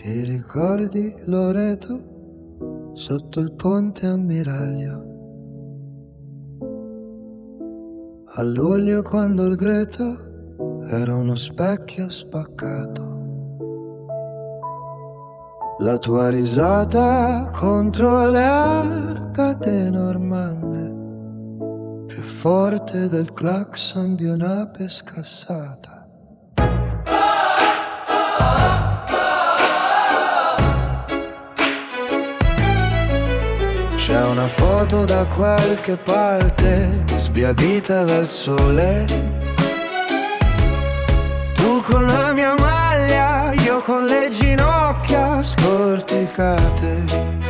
Ti ricordi Loreto sotto il ponte Ammiraglio? A luglio quando il Greto era uno specchio spaccato. La tua risata contro le arcate normanne, più forte del clacson di un'ape scassata. C'è una foto da qualche parte, sbiadita dal sole. Tu con la mia maglia, io con le ginocchia scorticate.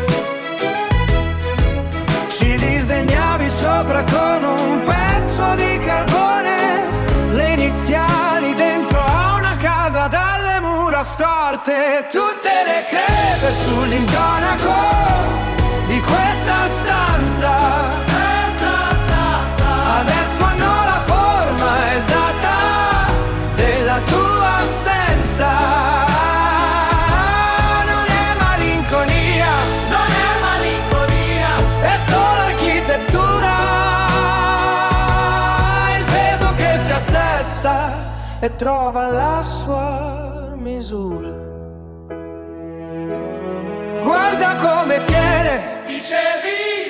Ci disegnavi sopra con un pezzo di carbone le iniziali dentro a una casa dalle mura storte. Tutte le crepe sull'intonaco di questa stanza adesso hanno la forma esatta della tua assenza. Non è malinconia, non è malinconia, è solo architettura, il peso che si assesta e trova la sua misura. Guarda come tiene, dicevi